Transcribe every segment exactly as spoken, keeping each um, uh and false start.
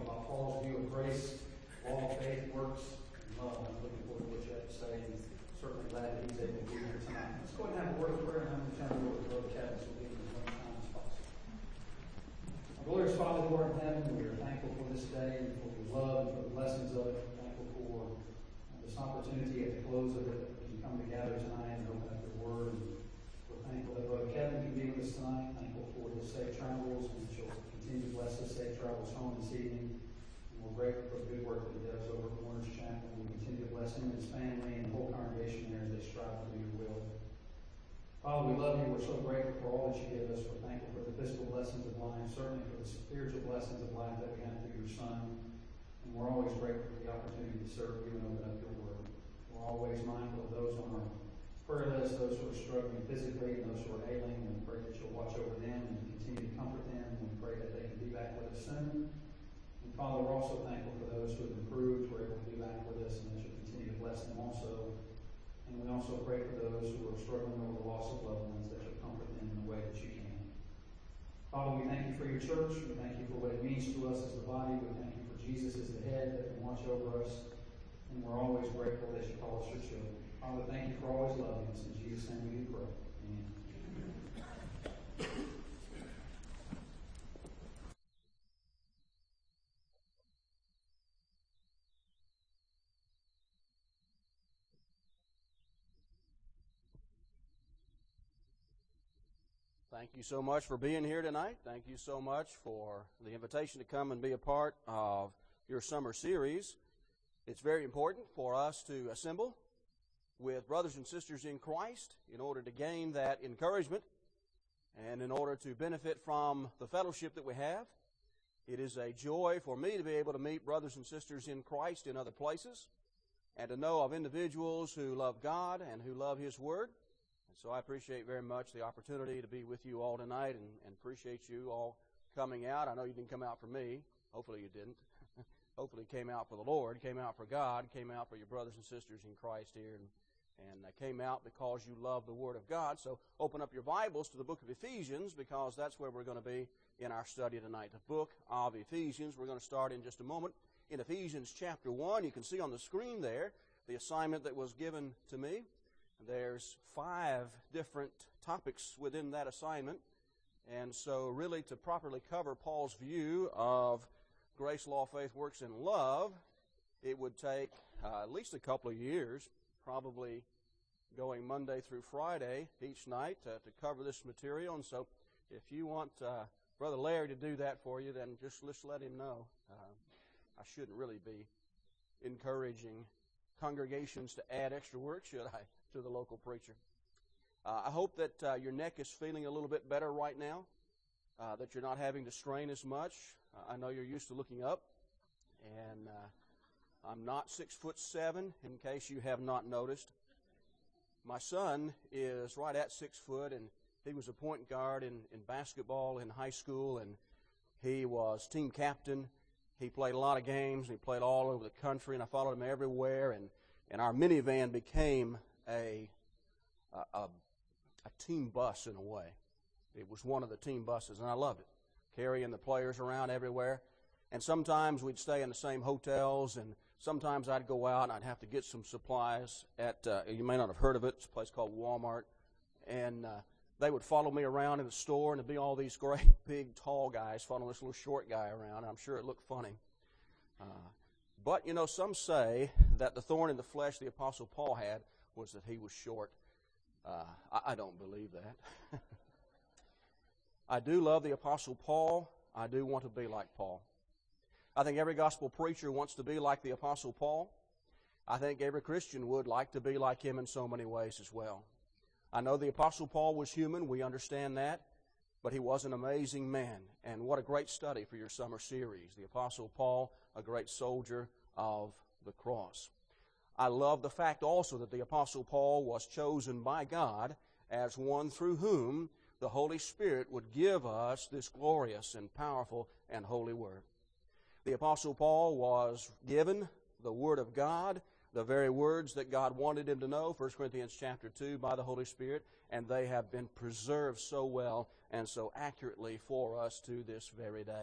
talking about Paul's view of grace, law, faith, works, and love. I'm looking forward to what you have to say, and certainly glad that he's able to be here tonight. Let's go ahead and have a word of prayer, and I'm going to turn it over to Brother Kevin, so we'll give him as much time as possible. Our glorious Father, who art in heaven, we are thankful for this day and for your love and for the blessings of it. Thankful for uh, this opportunity at the close of it as we come together tonight and open up your word. And we're thankful that Brother Kevin can be with us tonight. Thankful for his safe travels, and that you'll continue to bless his safe travels home this evening. And we're grateful for the good work that he does over at Warner's Chapel. We continue to bless him and his family and the whole congregation there as they strive to do your will. Father, we love you. We're so grateful for all that you give us. We're thankful for the physical blessings of life, certainly for the spiritual blessings of life that we have through your Son. And we're always grateful for the opportunity to serve you and open up your word. We're always mindful of those on our prayer list, those who are struggling physically and those who are ailing. And we pray that you'll watch over them and continue to comfort them. And we pray that they can be back with us soon. And Father, we're also thankful for those who have improved, who are able to be back with us, and that you'll continue to bless them also. And we also pray for those who are struggling over the loss of loved ones, that you'll comfort them in the way that you can. Father, we thank you for your church. We thank you for what it means to us as the body. We thank you for Jesus as the head that can watch over us. And we're always grateful that you call us your children. Father, thank you for always loving us. In Jesus' name we do pray. Amen. Thank you so much for being here tonight. Thank you so much for the invitation to come and be a part of your summer series. It's very important for us to assemble with brothers and sisters in Christ in order to gain that encouragement and in order to benefit from the fellowship that we have. It is a joy for me to be able to meet brothers and sisters in Christ in other places and to know of individuals who love God and who love His Word. And so I appreciate very much the opportunity to be with you all tonight, and, and appreciate you all coming out. I know you didn't come out for me. Hopefully you didn't. Hopefully you came out for the Lord, came out for God, came out for your brothers and sisters in Christ here, and, and uh, came out because you love the Word of God. So open up your Bibles to the book of Ephesians, because that's where we're going to be in our study tonight. The book of Ephesians. We're going to start in just a moment in Ephesians chapter one. You can see on the screen there the assignment that was given to me. There's five different topics within that assignment. And so really to properly cover Paul's view of grace, law, faith, works, and love, it would take uh, at least a couple of years, probably going Monday through Friday each night uh, to cover this material. And so if you want uh, Brother Larry to do that for you, then just, just let him know. Uh, I shouldn't really be encouraging congregations to add extra work, should I, to the local preacher. Uh, I hope that uh, your neck is feeling a little bit better right now, uh, that you're not having to strain as much. Uh, I know you're used to looking up, and uh, I'm not six foot seven, in case you have not noticed. My son is right at six foot, and he was a point guard in, in basketball in high school, and he was team captain. He played a lot of games, and he played all over the country, and I followed him everywhere, and, and our minivan became a, a, a, a team bus in a way. It was one of the team buses, and I loved it, carrying the players around everywhere. And sometimes we'd stay in the same hotels, and sometimes I'd go out and I'd have to get some supplies at, uh, you may not have heard of it, it's a place called Walmart, and uh, they would follow me around in the store, and it'd be all these great big tall guys following this little short guy around, and I'm sure it looked funny. Uh, but, you know, some say that the thorn in the flesh the Apostle Paul had was that he was short. Uh, I, I don't believe that. I do love the Apostle Paul. I do want to be like Paul. I think every gospel preacher wants to be like the Apostle Paul. I think every Christian would like to be like him in so many ways as well. I know the Apostle Paul was human. We understand that. But he was an amazing man. And what a great study for your summer series. The Apostle Paul, a great soldier of the cross. I love the fact also that the Apostle Paul was chosen by God as one through whom the Holy Spirit would give us this glorious and powerful and holy Word. The Apostle Paul was given the Word of God, the very words that God wanted him to know, First Corinthians chapter two, by the Holy Spirit, and they have been preserved so well and so accurately for us to this very day.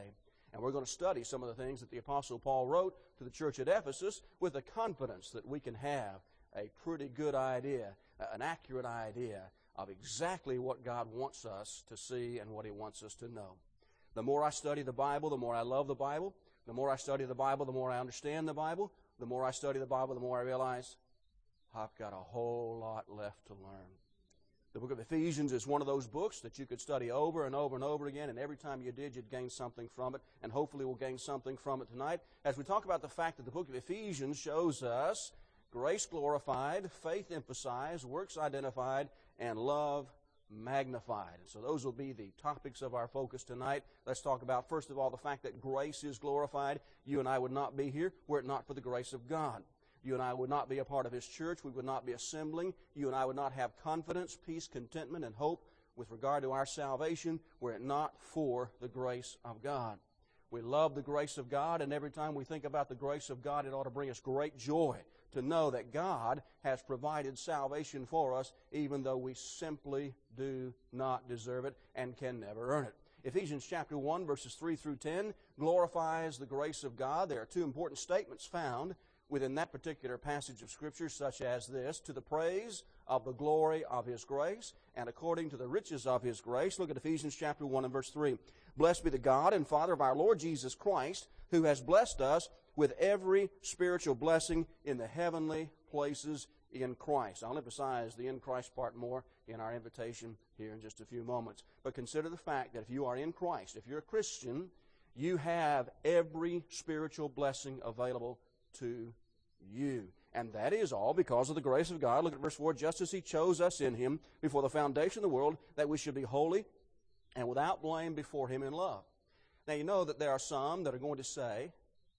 And we're going to study some of the things that the Apostle Paul wrote to the church at Ephesus with the confidence that we can have a pretty good idea, an accurate idea of exactly what God wants us to see and what He wants us to know. The more I study the Bible, the more I love the Bible. The more I study the Bible, the more I understand the Bible. The more I study the Bible, the more I realize I've got a whole lot left to learn. The book of Ephesians is one of those books that you could study over and over and over again, and every time you did, you'd gain something from it, and hopefully we'll gain something from it tonight as we talk about the fact that the book of Ephesians shows us grace glorified, faith emphasized, works identified, and love magnified. And so those will be the topics of our focus tonight. Let's talk about, first of all, the fact that grace is glorified. You and I would not be here were it not for the grace of God. You and I would not be a part of His church. We would not be assembling. You and I would not have confidence, peace, contentment, and hope with regard to our salvation were it not for the grace of God. We love the grace of God, and every time we think about the grace of God, it ought to bring us great joy to know that God has provided salvation for us, even though we simply do not deserve it and can never earn it. Ephesians chapter one, verses three through ten, glorifies the grace of God. There are two important statements found within that particular passage of Scripture, such as this: to the praise of the glory of His grace, and according to the riches of His grace. Look at Ephesians chapter one and verse three. Blessed be the God and Father of our Lord Jesus Christ, who has blessed us with every spiritual blessing in the heavenly places in Christ. I'll emphasize the in Christ part more in our invitation here in just a few moments. But consider the fact that if you are in Christ, if you're a Christian, you have every spiritual blessing available to you. And that is all because of the grace of God. Look at verse four. Just as He chose us in Him before the foundation of the world, that we should be holy and without blame before Him in love. Now, you know that there are some that are going to say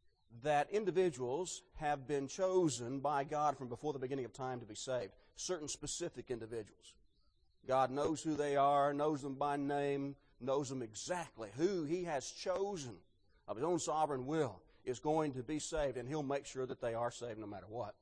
that individuals have been chosen by God from before the beginning of time to be saved. Certain specific individuals. God knows who they are, knows them by name, knows them exactly. Who He has chosen of His own sovereign will is going to be saved, and He'll make sure that they are saved no matter what.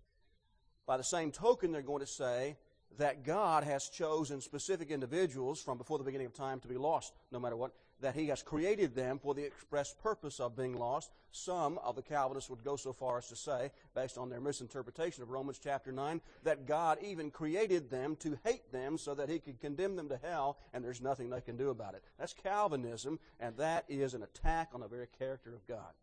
By the same token, they're going to say that God has chosen specific individuals from before the beginning of time to be lost no matter what, that He has created them for the express purpose of being lost. Some of the Calvinists would go so far as to say, based on their misinterpretation of Romans chapter nine, that God even created them to hate them so that He could condemn them to hell, and there's nothing they can do about it. That's Calvinism, and that is an attack on the very character of God.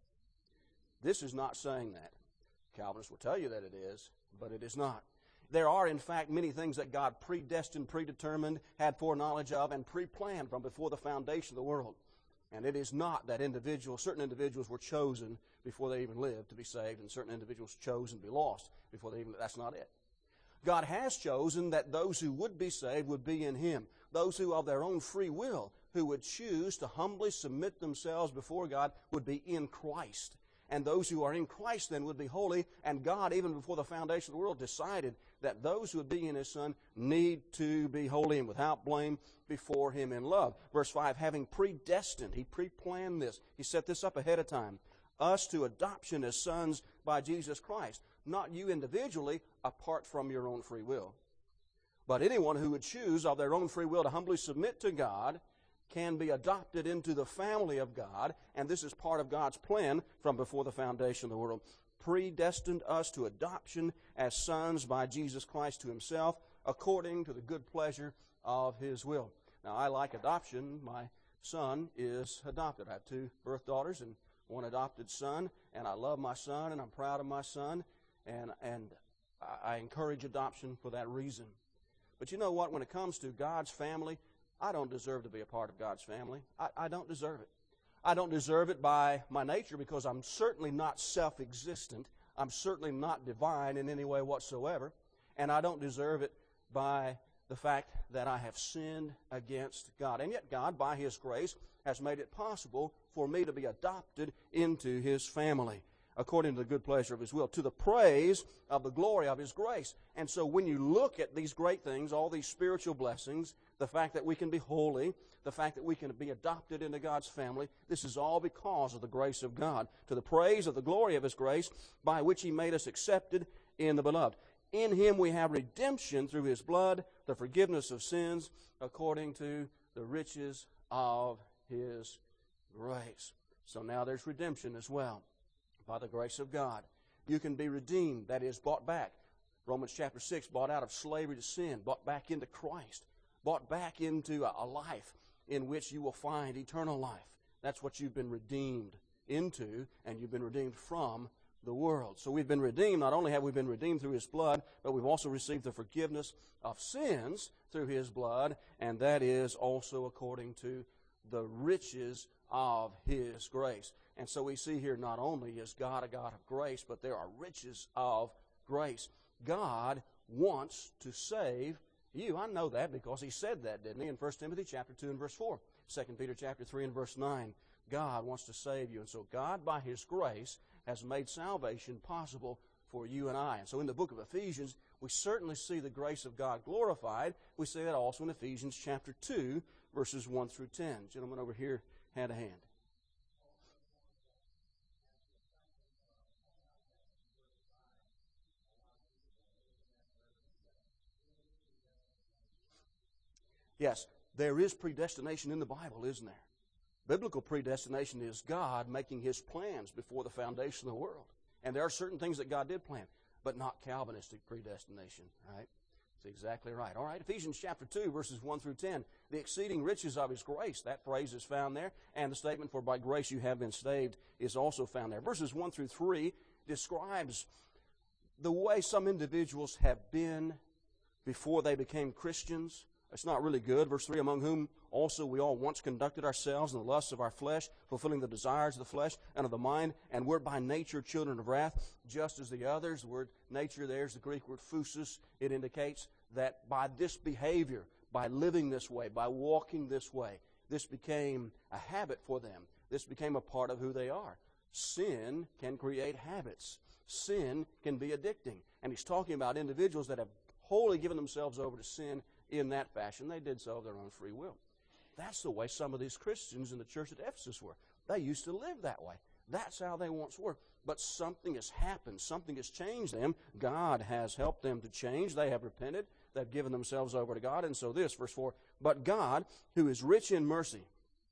This is not saying that. Calvinists will tell you that it is, but it is not. There are, in fact, many things that God predestined, predetermined, had foreknowledge of, and pre-planned from before the foundation of the world. And it is not that individuals, certain individuals were chosen before they even lived to be saved, and certain individuals chosen to be lost before they even, that's not it. God has chosen that those who would be saved would be in Him. Those who of their own free will, who would choose to humbly submit themselves before God, would be in Christ. And those who are in Christ then would be holy, and God, even before the foundation of the world, decided that those who would be in His Son need to be holy and without blame before Him in love. Verse five, having predestined, He pre-planned this. He set this up ahead of time. Us to adoption as sons by Jesus Christ. Not you individually, apart from your own free will. But anyone who would choose of their own free will to humbly submit to God can be adopted into the family of God, and this is part of God's plan from before the foundation of the world. Predestined us to adoption as sons by Jesus Christ to Himself, according to the good pleasure of His will. Now, I like adoption. My son is adopted. I have two birth daughters and one adopted son, and I love my son, and I'm proud of my son, and, and I encourage adoption for that reason. But you know what? When it comes to God's family, I don't deserve to be a part of God's family. I, I don't deserve it. I don't deserve it by my nature because I'm certainly not self-existent. I'm certainly not divine in any way whatsoever. And I don't deserve it by the fact that I have sinned against God. And yet God, by His grace, has made it possible for me to be adopted into His family, according to the good pleasure of His will, to the praise of the glory of His grace. And so when you look at these great things, all these spiritual blessings, the fact that we can be holy, the fact that we can be adopted into God's family, this is all because of the grace of God, to the praise of the glory of His grace, by which He made us accepted in the Beloved. In Him we have redemption through His blood, the forgiveness of sins, according to the riches of His grace. So now there's redemption as well. By the grace of God, you can be redeemed, that is, bought back. Romans chapter six, bought out of slavery to sin, bought back into Christ, bought back into a, a life in which you will find eternal life. That's what you've been redeemed into, and you've been redeemed from the world. So we've been redeemed. Not only have we been redeemed through His blood, but we've also received the forgiveness of sins through His blood, and that is also according to the riches of His grace. And so we see here, not only is God a God of grace, but there are riches of grace. God wants to save you. I know that because He said that, didn't He, in First Timothy chapter two and verse four. Second Peter chapter three and verse nine. God wants to save you. And so God, by His grace, has made salvation possible for you and I. And so in the book of Ephesians, we certainly see the grace of God glorified. We see that also in Ephesians chapter two, verses one through ten. Gentlemen over here had a hand. Yes, there is predestination in the Bible, isn't there? Biblical predestination is God making His plans before the foundation of the world. And there are certain things that God did plan, but not Calvinistic predestination, right? That's exactly right. All right, Ephesians chapter two, verses one through ten. The exceeding riches of His grace, that phrase is found there. And the statement, for by grace you have been saved, is also found there. Verses one through three describes the way some individuals have been before they became Christians. It's not really good. Verse three, among whom also we all once conducted ourselves in the lusts of our flesh, fulfilling the desires of the flesh and of the mind, and were by nature children of wrath, just as the others. The word nature, there's the Greek word phusis. It indicates that by this behavior, by living this way, by walking this way, this became a habit for them. This became a part of who they are. Sin can create habits. Sin can be addicting. And he's talking about individuals that have wholly given themselves over to sin in that fashion. They did so of their own free will. That's the way some of these Christians in the church at Ephesus were. They used to live that way. That's how they once were. But something has happened. Something has changed them. God has helped them to change. They have repented. They've given themselves over to God. And so this, verse four, but God, who is rich in mercy,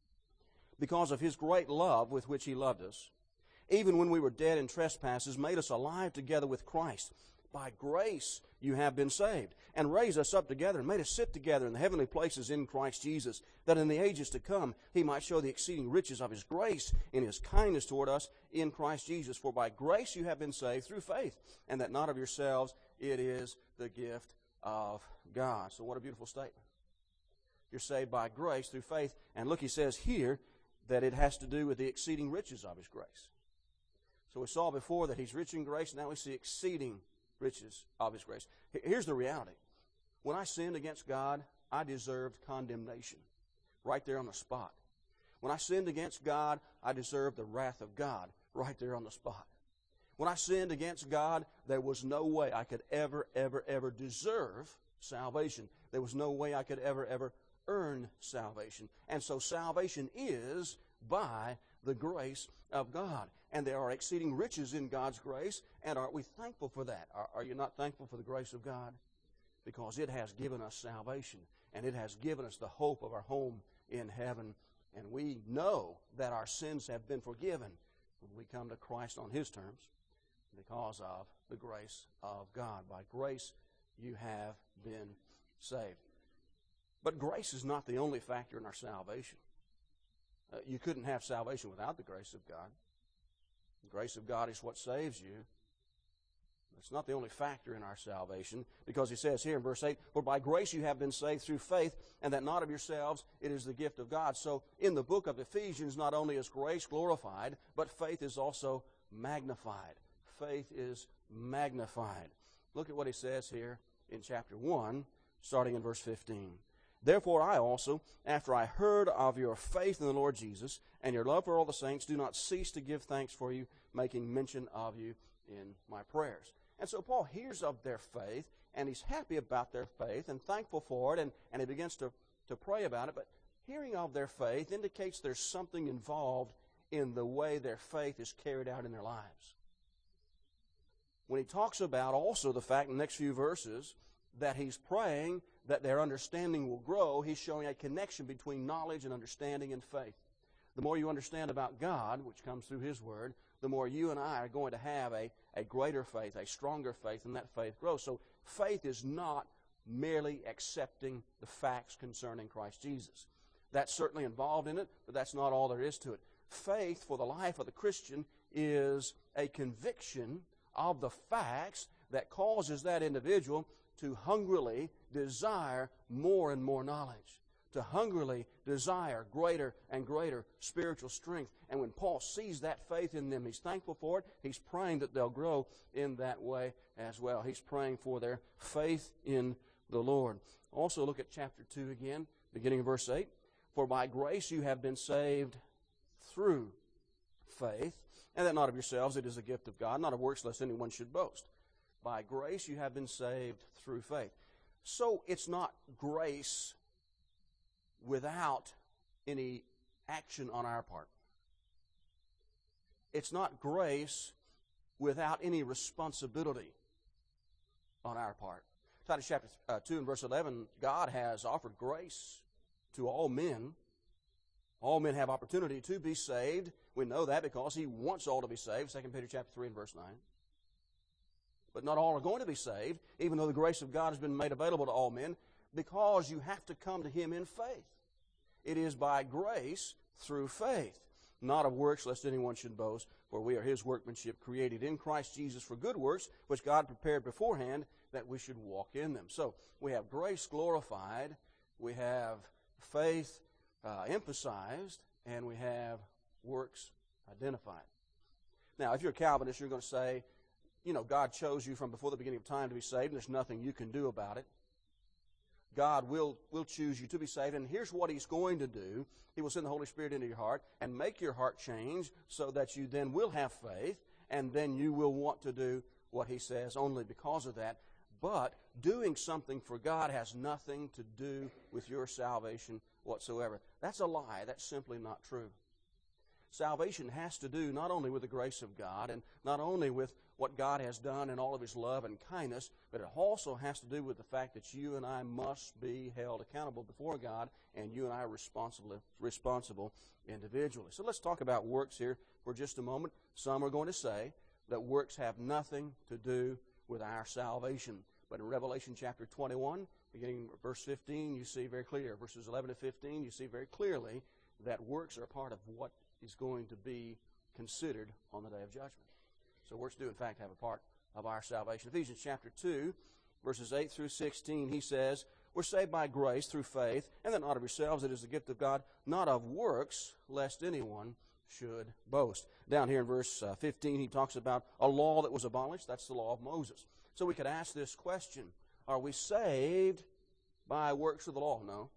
because of His great love with which He loved us, even when we were dead in trespasses, made us alive together with Christ. By grace you have been saved, and raised us up together, and made us sit together in the heavenly places in Christ Jesus, that in the ages to come He might show the exceeding riches of His grace in His kindness toward us in Christ Jesus. For by grace you have been saved through faith, and that not of yourselves, it is the gift of God. So what a beautiful statement. You're saved by grace through faith, and look, he says here that it has to do with the exceeding riches of His grace. So we saw before that He's rich in grace, now we see exceeding riches of His grace. Here's the reality. When I sinned against God, I deserved condemnation right there on the spot. When I sinned against God, I deserved the wrath of God right there on the spot. When I sinned against God, there was no way I could ever, ever, ever deserve salvation. There was no way I could ever, ever earn salvation. And so salvation is by the grace of God. And there are exceeding riches in God's grace, and aren't we thankful for that? Are, are you not thankful for the grace of God? Because it has given us salvation, and it has given us the hope of our home in heaven. And we know that our sins have been forgiven when we come to Christ on His terms because of the grace of God. By grace you have been saved. But grace is not the only factor in our salvation. Uh, you couldn't have salvation without the grace of God. The grace of God is what saves you. It's not the only factor in our salvation, because he says here in verse eight, for by grace you have been saved through faith, and that not of yourselves, it is the gift of God. So in the book of Ephesians, not only is grace glorified, but faith is also magnified. Faith is magnified. Look at what he says here in chapter one, starting in verse fifteen. Therefore I also, after I heard of your faith in the Lord Jesus, and your love for all the saints, do not cease to give thanks for you, making mention of you in my prayers. And so Paul hears of their faith, and he's happy about their faith and thankful for it, and, and he begins to, to pray about it. But hearing of their faith indicates there's something involved in the way their faith is carried out in their lives. When he talks about also the fact in the next few verses that he's praying that their understanding will grow, he's showing a connection between knowledge and understanding and faith. the more you understand about God, which comes through His Word, the more you and I are going to have a, a greater faith, a stronger faith, and that faith grows. So faith is not merely accepting the facts concerning Christ Jesus. That's certainly involved in it, but that's not all there is to it. Faith for the life of the Christian is a conviction of the facts that causes that individual to hungrily desire more and more knowledge, to hungrily desire greater and greater spiritual strength. And when Paul sees that faith in them, he's thankful for it. He's praying that they'll grow in that way as well. He's praying for their faith in the Lord. Also look at chapter two again, beginning of verse eight. For by grace you have been saved through faith, and that not of yourselves, it is a gift of God, not of works, lest anyone should boast. By grace you have been saved through faith. So it's not grace without any action on our part. It's not grace without any responsibility on our part. Titus chapter uh, two and verse eleven, God has offered grace to all men. All men have opportunity to be saved. We know that because He wants all to be saved, Second Peter chapter three and verse nine. But not all are going to be saved, even though the grace of God has been made available to all men, because you have to come to Him in faith. It is by grace through faith, not of works, lest anyone should boast, for we are His workmanship, created in Christ Jesus for good works, which God prepared beforehand that we should walk in them. So we have grace glorified, we have faith uh, emphasized, and we have works identified. Now, if you're a Calvinist, you're going to say, you know, God chose you from before the beginning of time to be saved, and there's nothing you can do about it. God will, will choose you to be saved, and here's what He's going to do. He will send the Holy Spirit into your heart and make your heart change so that you then will have faith, and then you will want to do what He says only because of that. But doing something for God has nothing to do with your salvation whatsoever. That's a lie. That's simply not true. Salvation has to do not only with the grace of God and not only with what God has done in all of His love and kindness, but it also has to do with the fact that you and I must be held accountable before God, and you and I are responsible, responsible individually. So let's talk about works here for just a moment. Some are going to say that works have nothing to do with our salvation. But in Revelation chapter twenty-one, beginning verse fifteen, you see very clear, verses eleven to fifteen, you see very clearly that works are part of what is going to be considered on the day of judgment. So works do, in fact, have a part of our salvation. Ephesians chapter two, verses eight through sixteen, he says, we're saved by grace through faith, and that not of yourselves, it is the gift of God, not of works, lest anyone should boast. Down here in verse uh, fifteen, he talks about a law that was abolished. That's the law of Moses. So we could ask this question, are we saved by works of the law? No.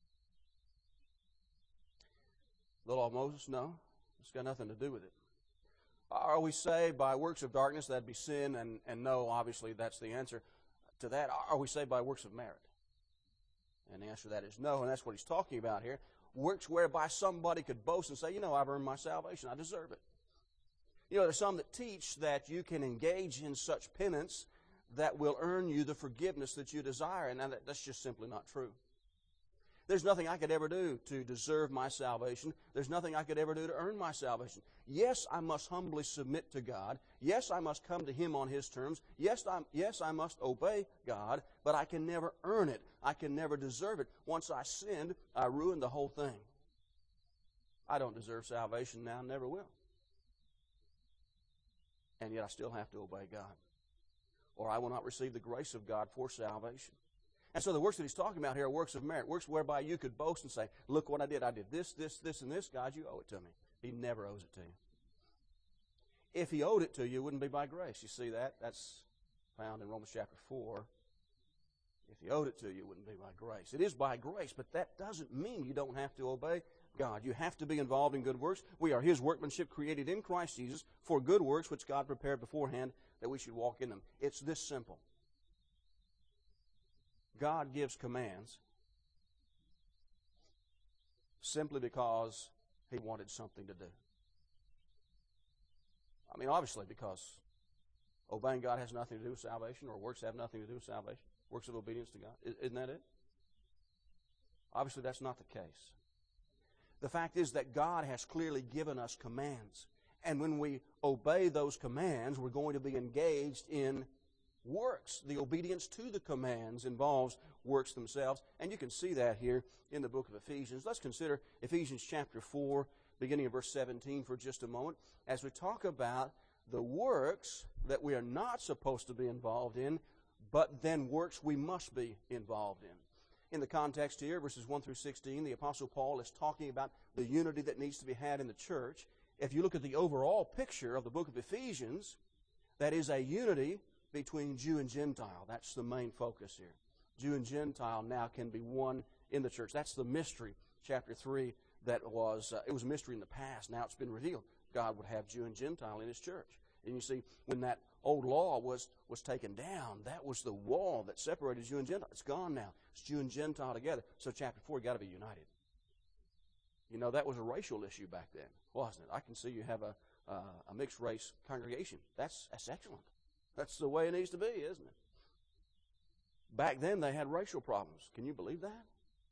The law of Moses? No. It's got nothing to do with it. Are we saved by works of darkness? That'd be sin, and, and no, obviously that's the answer to that. Are we saved by works of merit? And the answer to that is no, and that's what he's talking about here. Works whereby somebody could boast and say, you know, I've earned my salvation. I deserve it. You know, there's some that teach that you can engage in such penance that will earn you the forgiveness that you desire, and that, that's just simply not true. There's nothing I could ever do to deserve my salvation. There's nothing I could ever do to earn my salvation. Yes, I must humbly submit to God. Yes, I must come to Him on His terms. Yes, I'm, yes, I must obey God, but I can never earn it. I can never deserve it. Once I sinned, I ruined the whole thing. I don't deserve salvation now, never will. And yet I still have to obey God, or I will not receive the grace of God for salvation. And so the works that he's talking about here are works of merit, works whereby you could boast and say, look what I did. I did this, this, this, and this. God, you owe it to me. He never owes it to you. If He owed it to you, it wouldn't be by grace. You see that? That's found in Romans chapter four. If He owed it to you, it wouldn't be by grace. It is by grace, but that doesn't mean you don't have to obey God. You have to be involved in good works. We are His workmanship, created in Christ Jesus for good works, which God prepared beforehand that we should walk in them. It's this simple. God gives commands simply because He wanted something to do. I mean, obviously, because obeying God has nothing to do with salvation, or works have nothing to do with salvation. Works of obedience to God. Isn't that it? Obviously, that's not the case. The fact is that God has clearly given us commands. And when we obey those commands, we're going to be engaged in works. The obedience to the commands involves works themselves. And you can see that here in the book of Ephesians. Let's consider Ephesians chapter four, beginning of verse seventeen for just a moment, as we talk about the works that we are not supposed to be involved in, but then works we must be involved in. In the context here, verses one through sixteen, the Apostle Paul is talking about the unity that needs to be had in the church. If you look at the overall picture of the book of Ephesians, that is a unity between Jew and Gentile. That's the main focus here. Jew and Gentile now can be one in the church. That's the mystery, chapter three, that was, uh, it was a mystery in the past. Now it's been revealed. God would have Jew and Gentile in His church. And you see, when that old law was, was taken down, that was the wall that separated Jew and Gentile. It's gone now. It's Jew and Gentile together. So chapter four, you've got to be united. You know, that was a racial issue back then, wasn't it? I can see you have a, uh, a mixed race congregation. That's, that's excellent. That's the way it needs to be, isn't it? Back then, they had racial problems. Can you believe that?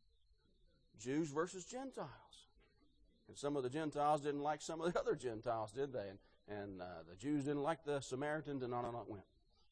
Jews versus Gentiles. And some of the Gentiles didn't like some of the other Gentiles, did they? And, and uh, the Jews didn't like the Samaritans, and on and on it went.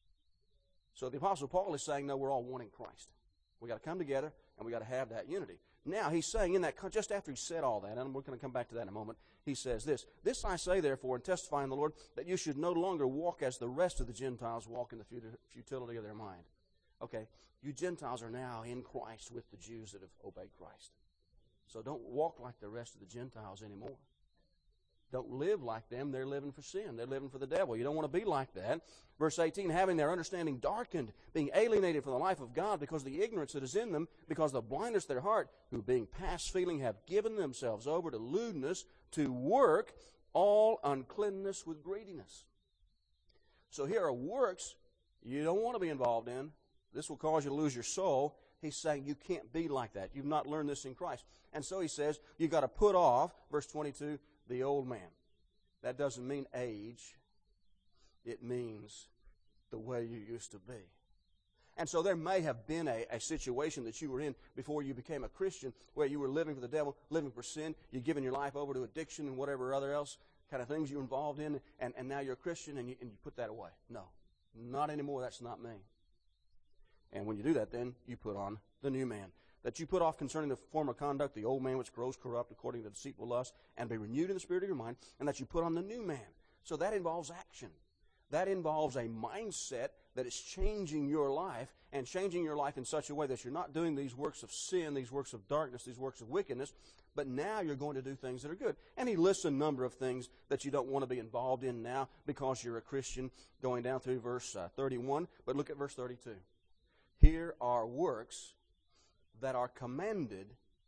So the Apostle Paul is saying, no, we're all one in Christ. We've got to come together, and we've got to have that unity. Now, he's saying in that, just after he said all that, and we're going to come back to that in a moment, he says this, This I say, therefore, and testify in the Lord, that you should no longer walk as the rest of the Gentiles walk in the futility of their mind. Okay, you Gentiles are now in Christ with the Jews that have obeyed Christ. So don't walk like the rest of the Gentiles anymore. Don't live like them. They're living for sin. They're living for the devil. You don't want to be like that. Verse eighteen, having their understanding darkened, being alienated from the life of God because of the ignorance that is in them, because of the blindness of their heart, who being past feeling have given themselves over to lewdness, to work all uncleanness with greediness. So here are works you don't want to be involved in. This will cause you to lose your soul. He's saying you can't be like that. You've not learned this in Christ. And so he says you've got to put off, verse twenty-two, the old man. That doesn't mean age. It means the way you used to be. And so there may have been a, a situation that you were in before you became a Christian where you were living for the devil, living for sin. You're giving your life over to addiction and whatever other else kind of things you're involved in, and, and now you're a Christian and you, and you put that away. No, not anymore. That's not me. And when you do that, then you put on the new man. That you put off concerning the former conduct, the old man which grows corrupt according to deceitful lust, and be renewed in the spirit of your mind, and that you put on the new man. So that involves action. That involves a mindset that is changing your life, and changing your life in such a way that you're not doing these works of sin, these works of darkness, these works of wickedness, but now you're going to do things that are good. And he lists a number of things that you don't want to be involved in now because you're a Christian, going down through verse uh, thirty-one. But look at verse thirty-two. Here are works that are commanded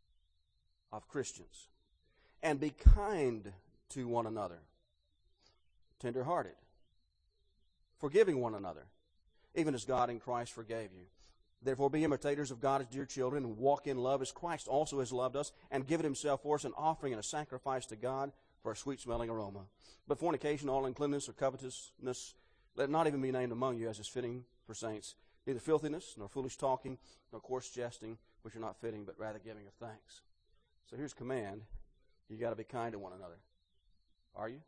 of Christians. And be kind to one another, tender-hearted, forgiving one another, even as God in Christ forgave you. Therefore be imitators of God as dear children, and walk in love as Christ also has loved us, and given himself for us an offering and a sacrifice to God for a sweet-smelling aroma. But fornication, all uncleanness, or covetousness, let it not even be named among you as is fitting for saints. Neither filthiness, nor foolish talking, nor coarse jesting, which are not fitting, but rather giving of thanks. So here's command. You got to be kind to one another. Are you?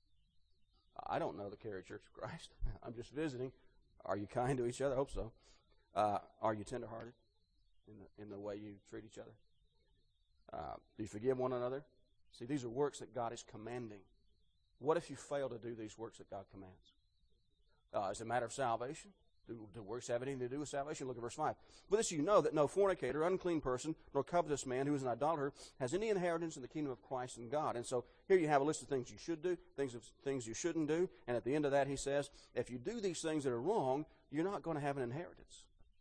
I don't know the Cary Church of Christ. I'm just visiting. Are you kind to each other? I hope so. Uh, are you tenderhearted in the, in the way you treat each other? Uh, do you forgive one another? See, these are works that God is commanding. What if you fail to do these works that God commands? Uh, is it a matter of salvation? Do, do works have anything to do with salvation? Look at verse five. But this you know, that no fornicator, unclean person, nor covetous man who is an idolater has any inheritance in the kingdom of Christ and God. And so here you have a list of things you should do, things of things you shouldn't do. And at the end of that he says, if you do these things that are wrong, you're not going to have an inheritance.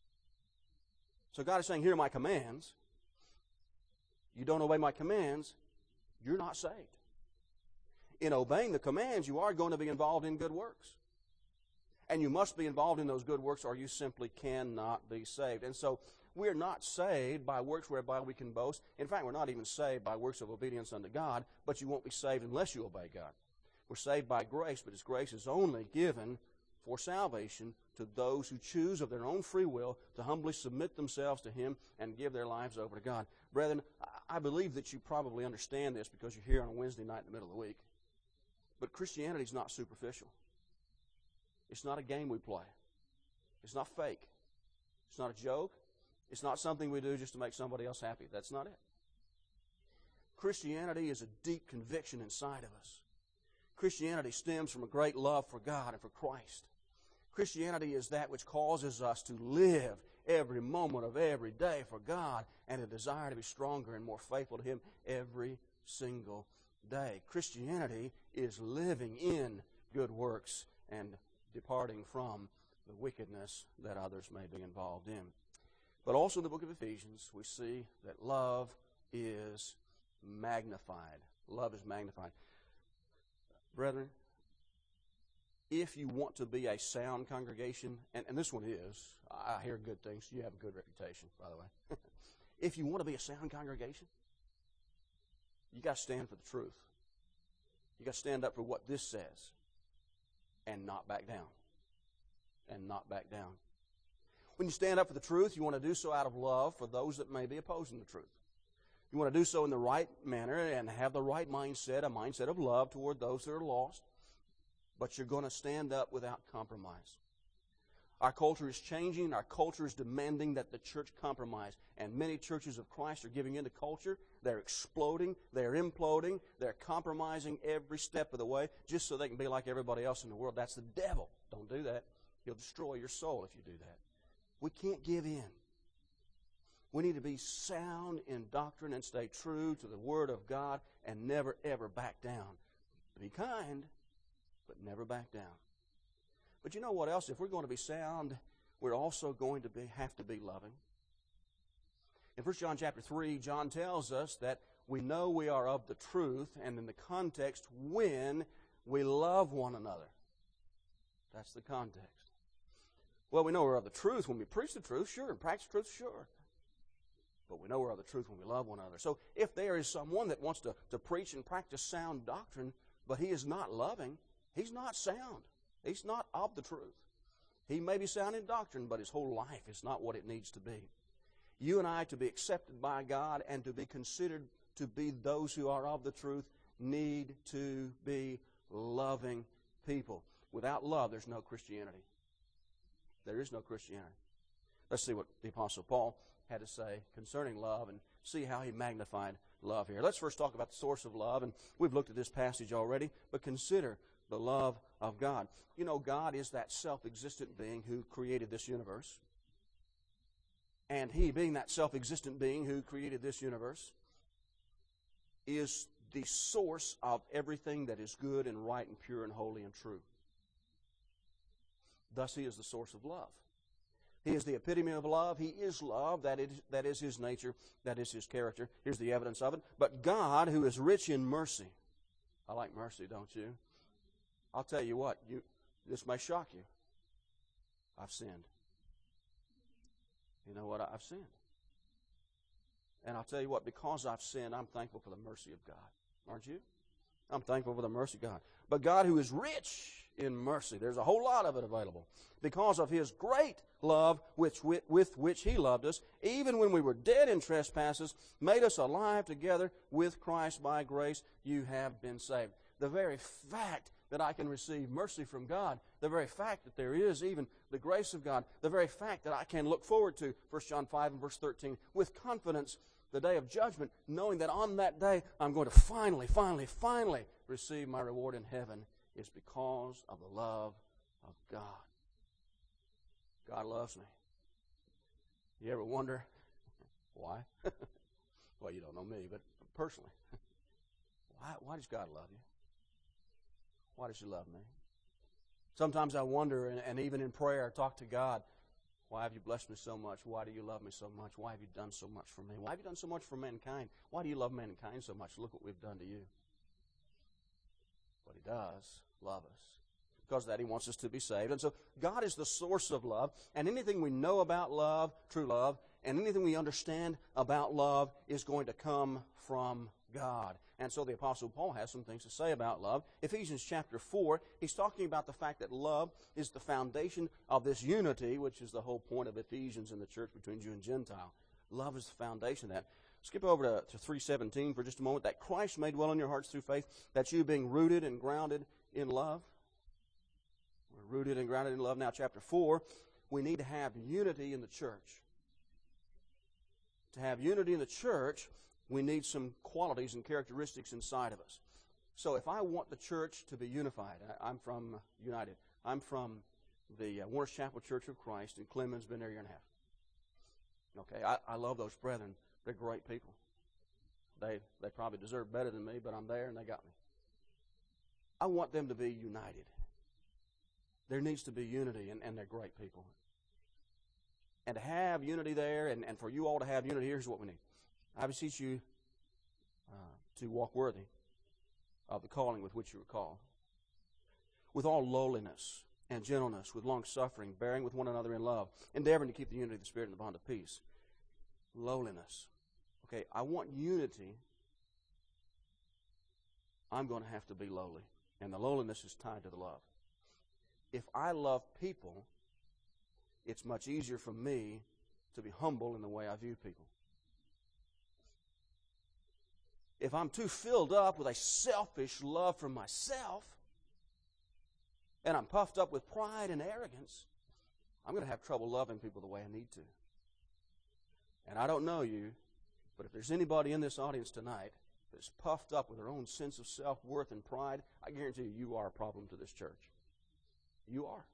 So God is saying, here are my commands. You don't obey my commands, you're not saved. In obeying the commands, you are going to be involved in good works. And you must be involved in those good works, or you simply cannot be saved. And so we're not saved by works whereby we can boast. In fact, we're not even saved by works of obedience unto God, but you won't be saved unless you obey God. We're saved by grace, but His grace is only given for salvation to those who choose of their own free will to humbly submit themselves to Him and give their lives over to God. Brethren, I believe that you probably understand this because you're here on a Wednesday night in the middle of the week. But Christianity is not superficial. It's not a game we play. It's not fake. It's not a joke. It's not something we do just to make somebody else happy. That's not it. Christianity is a deep conviction inside of us. Christianity stems from a great love for God and for Christ. Christianity is that which causes us to live every moment of every day for God and a desire to be stronger and more faithful to Him every single day. Christianity is living in good works and departing from the wickedness that others may be involved in. But also in the book of Ephesians, we see that love is magnified. Love is magnified. Brethren, if you want to be a sound congregation, and, and this one is, I hear good things. You have a good reputation, by the way. If you want to be a sound congregation, you got to stand for the truth. You got to stand up for what this says and not back down. And not back down. When you stand up for the truth, you want to do so out of love for those that may be opposing the truth. You want to do so in the right manner and have the right mindset, a mindset of love toward those that are lost. But you're going to stand up without compromise. Our culture is changing. Our culture is demanding that the church compromise. And many churches of Christ are giving in to culture. They're exploding. They're imploding. They're compromising every step of the way just so they can be like everybody else in the world. That's the devil. Don't do that. He'll destroy your soul if you do that. We can't give in. We need to be sound in doctrine and stay true to the Word of God and never, ever back down. Be kind, but never back down. But you know what else? If we're going to be sound, we're also going to be, have to be loving. In First John chapter three, John tells us that we know we are of the truth, and in the context, when we love one another. That's the context. Well, we know we're of the truth when we preach the truth, sure, and practice truth, sure. But we know we're of the truth when we love one another. So if there is someone that wants to, to preach and practice sound doctrine, but he is not loving, he's not sound. He's not of the truth. He may be sound in doctrine, but his whole life is not what it needs to be. You and I, to be accepted by God and to be considered to be those who are of the truth, need to be loving people. Without love, there's no Christianity. There is no Christianity. Let's see what the Apostle Paul had to say concerning love and see how he magnified love here. Let's first talk about the source of love, and we've looked at this passage already, but consider the love of God. You know, God is that self-existent being who created this universe. And He, being that self-existent being who created this universe, is the source of everything that is good and right and pure and holy and true. Thus, He is the source of love. He is the epitome of love. He is love. That is, that is His nature. That is His character. Here's the evidence of it. But God, who is rich in mercy. I like mercy, don't you? I'll tell you what. You, this may shock you. I've sinned. You know what? I've sinned. And I'll tell you what. Because I've sinned, I'm thankful for the mercy of God. Aren't you? I'm thankful for the mercy of God. But God, who is rich in mercy, there's a whole lot of it available. Because of His great love which, with, with which He loved us, even when we were dead in trespasses, made us alive together with Christ. By grace you have been saved. The very fact that I can receive mercy from God, the very fact that there is even the grace of God, the very fact that I can look forward to, First John five and verse thirteen, with confidence, the day of judgment, knowing that on that day I'm going to finally, finally, finally receive my reward in heaven, is because of the love of God. God loves me. You ever wonder why? Well, you don't know me, but personally, why, why does God love you? Why does He love me? Sometimes I wonder, and, and even in prayer, I talk to God, why have you blessed me so much? Why do you love me so much? Why have you done so much for me? Why have you done so much for mankind? Why do you love mankind so much? Look what we've done to you. But He does love us. Because of that, He wants us to be saved. And so God is the source of love. And anything we know about love, true love, and anything we understand about love is going to come from God. And so the Apostle Paul has some things to say about love. Ephesians chapter four, he's talking about the fact that love is the foundation of this unity, which is the whole point of Ephesians in the church between Jew and Gentile. Love is the foundation of that. Skip over to, to three seventeen for just a moment. That Christ may dwell in your hearts through faith, that you being rooted and grounded in love. We're rooted and grounded in love. Now, chapter four, we need to have unity in the church. To have unity in the church, we need some qualities and characteristics inside of us. So if I want the church to be unified, I, I'm from United. I'm from the uh, Warner's Chapel Church of Christ in Clemens, been there a year and a half. Okay, I, I love those brethren. They're great people. They they probably deserve better than me, but I'm there and they got me. I want them to be united. There needs to be unity, and, and they're great people. And to have unity there, and, and for you all to have unity, here's what we need. I beseech you uh, to walk worthy of the calling with which you were called, with all lowliness and gentleness, with long-suffering, bearing with one another in love, endeavoring to keep the unity of the Spirit in the bond of peace. Lowliness. Okay, I want unity. I'm going to have to be lowly. And the lowliness is tied to the love. If I love people, it's much easier for me to be humble in the way I view people. If I'm too filled up with a selfish love for myself, and I'm puffed up with pride and arrogance, I'm going to have trouble loving people the way I need to. And I don't know you, but if there's anybody in this audience tonight that's puffed up with their own sense of self-worth and pride, I guarantee you, you are a problem to this church. You are.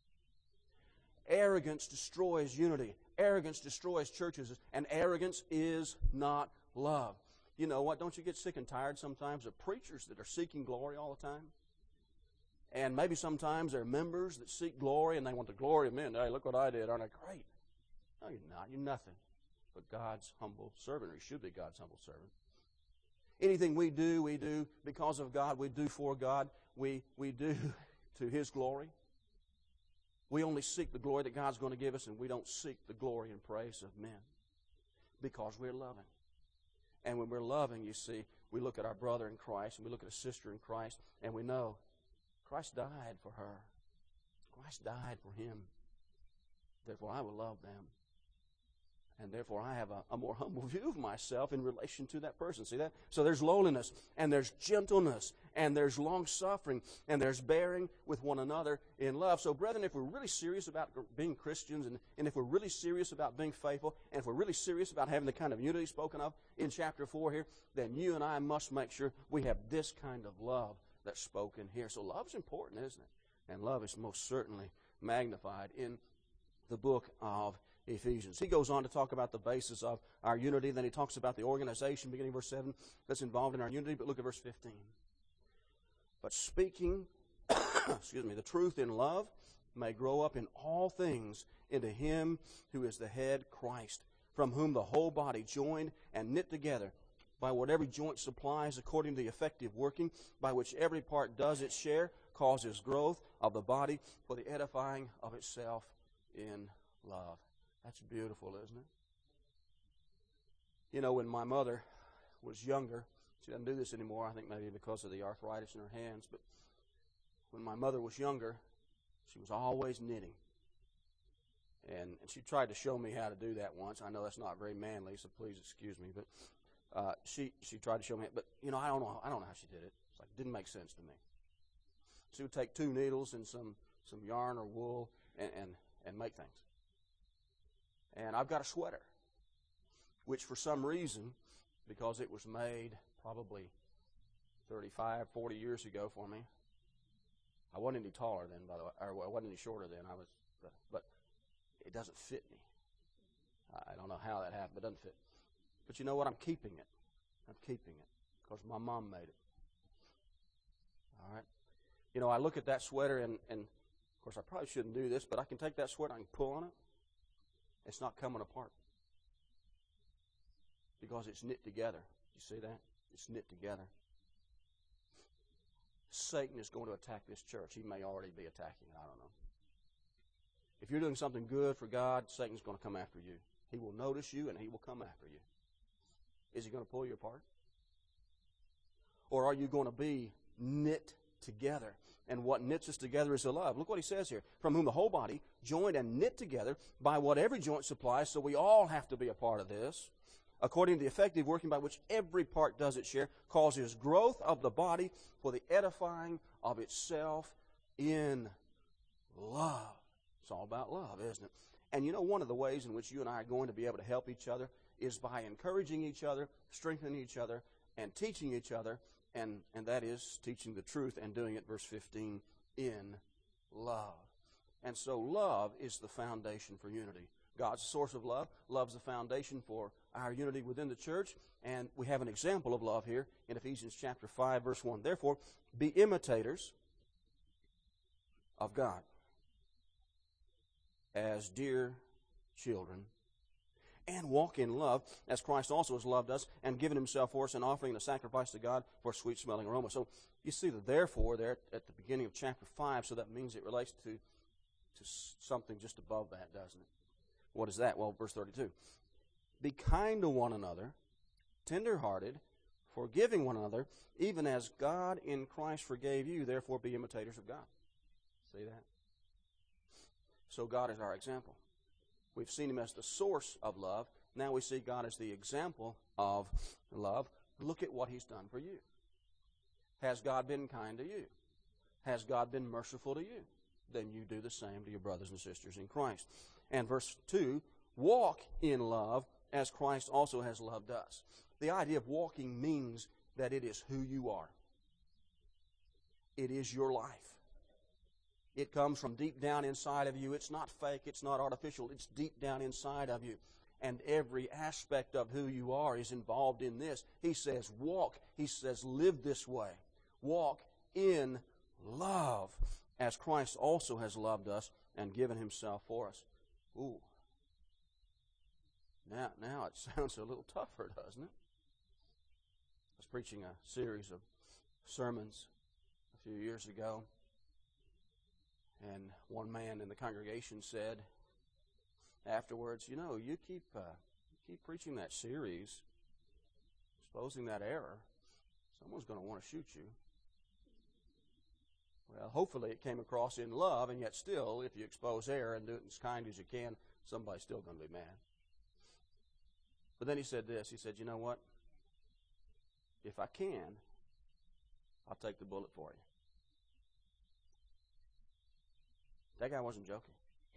Arrogance destroys unity. Arrogance destroys churches. And arrogance is not love. You know what? Don't you get sick and tired sometimes of preachers that are seeking glory all the time? And maybe sometimes there are members that seek glory and they want the glory of men. Hey, look what I did. Aren't I great? No, you're not. You're nothing but God's humble servant, or you should be God's humble servant. Anything we do, we do because of God. We do for God. We, we do to His glory. We only seek the glory that God's going to give us, and we don't seek the glory and praise of men because we're loving. And when we're loving, you see, we look at our brother in Christ and we look at a sister in Christ, and we know Christ died for her. Christ died for him. Therefore, I will love them. And therefore, I have a, a more humble view of myself in relation to that person. See that? So there's lowliness, and there's gentleness, and there's long-suffering, and there's bearing with one another in love. So, brethren, if we're really serious about being Christians, and, and if we're really serious about being faithful, and if we're really serious about having the kind of unity spoken of in chapter four here, then you and I must make sure we have this kind of love that's spoken here. So love is important, isn't it? And love is most certainly magnified in the book of Ephesians. He goes on to talk about the basis of our unity. Then he talks about the organization, beginning verse seven, that's involved in our unity. But look at verse fifteen. But speaking, excuse me, the truth in love may grow up in all things into Him who is the head, Christ, from whom the whole body, joined and knit together by what every joint supplies according to the effective working by which every part does its share, causes growth of the body for the edifying of itself in love. That's beautiful, isn't it? You know, when my mother was younger, she doesn't do this anymore, I think maybe because of the arthritis in her hands, but when my mother was younger, she was always knitting. And, and she tried to show me how to do that once. I know that's not very manly, so please excuse me, but uh, she she tried to show me it. But, you know, I don't know I don't know how she did it. It's like, it didn't make sense to me. She would take two needles and some, some yarn or wool and, and, and make things. And I've got a sweater, which for some reason, because it was made probably thirty-five, forty years ago for me, I wasn't any taller then, by the way, or I wasn't any shorter then. I was, but, but it doesn't fit me. I don't know how that happened, but it doesn't fit. But you know what? I'm keeping it. I'm keeping it because my mom made it. All right? You know, I look at that sweater, and, and of course, I probably shouldn't do this, but I can take that sweater, I can pull on it. It's not coming apart because it's knit together. You see that? It's knit together. Satan is going to attack this church. He may already be attacking it. I don't know. If you're doing something good for God, Satan's going to come after you. He will notice you, and he will come after you. Is he going to pull you apart? Or are you going to be knit together? And what knits us together is the love. Look what he says here. From whom the whole body, joined and knit together by what every joint supplies, so we all have to be a part of this. according to the effective working by which every part does its share, causes growth of the body for the edifying of itself in love. It's all about love, isn't it? And you know, one of the ways in which you and I are going to be able to help each other is by encouraging each other, strengthening each other, and teaching each other, and, and that is teaching the truth and doing it, verse fifteen, in love. And so love is the foundation for unity. God's the source of love. Love's the foundation for our unity within the church. And we have an example of love here in Ephesians chapter five, verse one. Therefore, be imitators of God as dear children, and walk in love, as Christ also has loved us and given himself for us, an offering and a sacrifice to God for a sweet-smelling aroma. So you see the therefore there at the beginning of chapter five, so that means it relates to, to something just above that, doesn't it? What is that? Well, verse thirty-two. Be kind to one another, tender-hearted, forgiving one another, even as God in Christ forgave you, therefore be imitators of God. See that? So God is our example. We've seen him as the source of love. Now we see God as the example of love. Look at what he's done for you. Has God been kind to you? Has God been merciful to you? Then you do the same to your brothers and sisters in Christ. And verse two, walk in love as Christ also has loved us. The idea of walking means that it is who you are. It is your life. It comes from deep down inside of you. It's not fake. It's not artificial. It's deep down inside of you. And every aspect of who you are is involved in this. He says, walk. He says, live this way. Walk in love, as Christ also has loved us and given himself for us. Ooh. Now, now it sounds a little tougher, doesn't it? I was preaching a series of sermons a few years ago. And one man in the congregation said afterwards, you know, you keep uh, you keep preaching that series, exposing that error, someone's going to want to shoot you. Well, hopefully it came across in love, and yet still, if you expose error and do it as kind as you can, somebody's still going to be mad. But then he said this, he said, you know what? If I can, I'll take the bullet for you. That guy wasn't joking.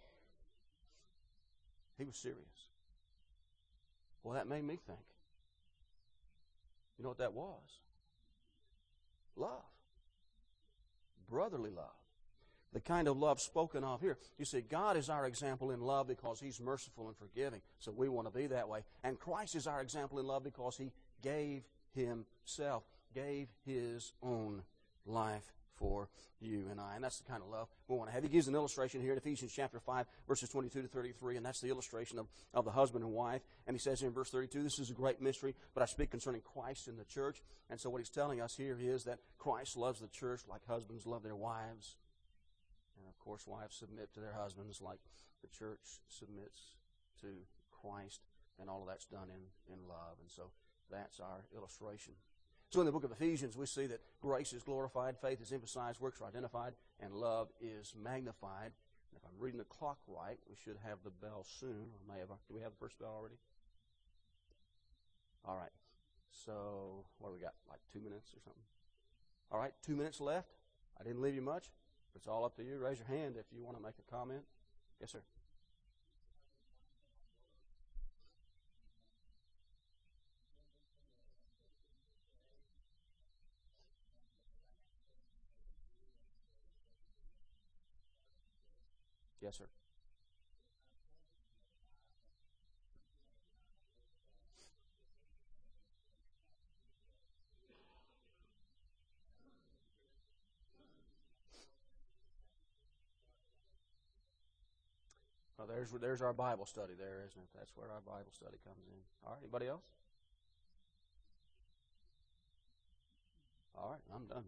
He was serious. Well, that made me think. You know what that was? Love. Brotherly love. The kind of love spoken of here. You see, God is our example in love because he's merciful and forgiving. So we want to be that way. And Christ is our example in love because he gave himself, gave his own life for you and I. And that's the kind of love we want to have. He gives an illustration here in Ephesians chapter five, verses twenty-two to thirty-three, and that's the illustration of, of the husband and wife. And he says in verse thirty-two, this is a great mystery, but I speak concerning Christ and the church. And so what he's telling us here is that Christ loves the church like husbands love their wives. And of course, wives submit to their husbands like the church submits to Christ. And all of that's done in, in love. And so that's our illustration. So in the book of Ephesians, we see that grace is glorified, faith is emphasized, works are identified, and love is magnified. And if I'm reading the clock right, we should have the bell soon. Or may have, do we have the first bell already? All right. So what do we got, like two minutes or something? All right, two minutes left. I didn't leave you much. It's all up to you. Raise your hand if you want to make a comment. Yes, sir. Yes, sir. Well, there's there's our Bible study there, isn't it? That's where our Bible study comes in. All right, anybody else? All right, I'm done.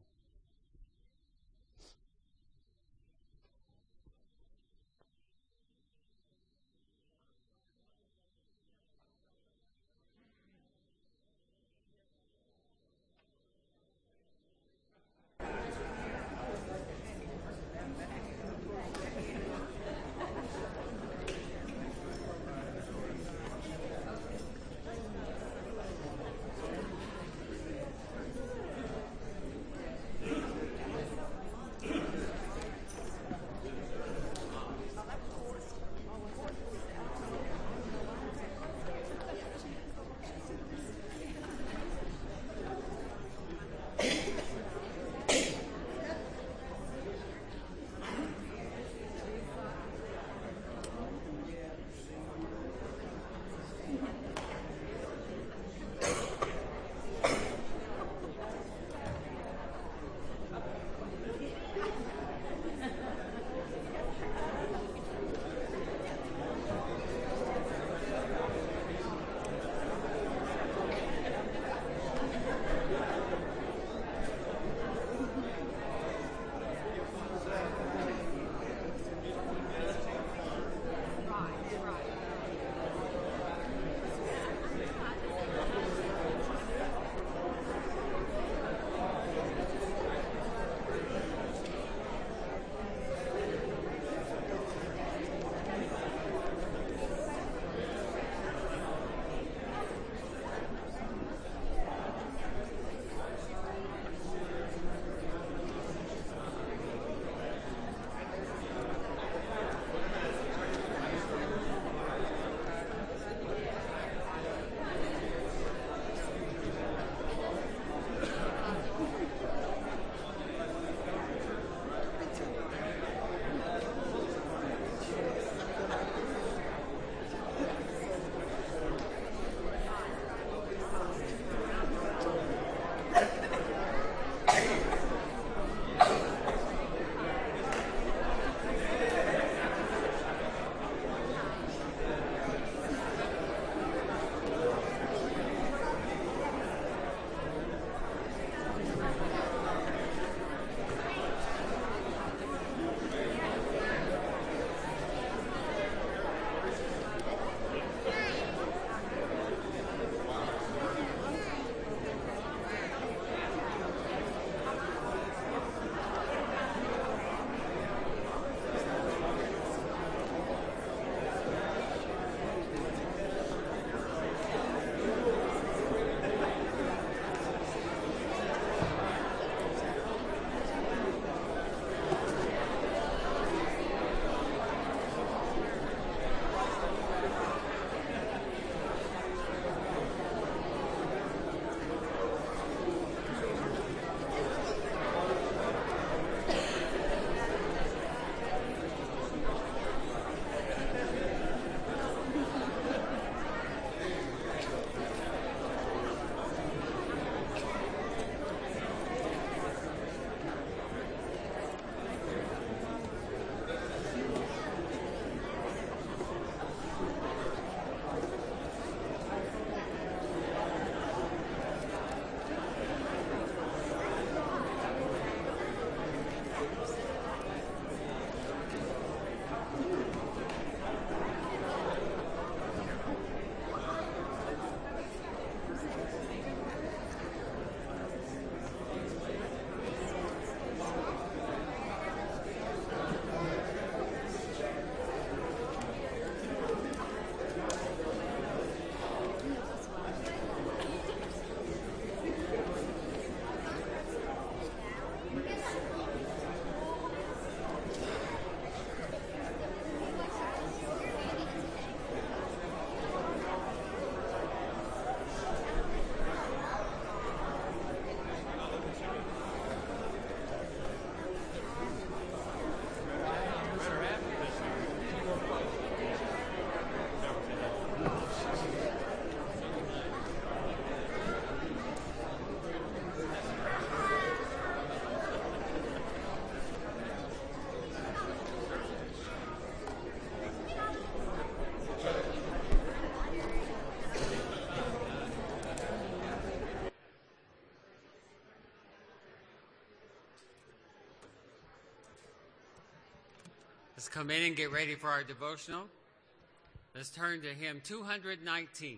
Let's come in and get ready for our devotional. Let's turn to hymn two nineteen.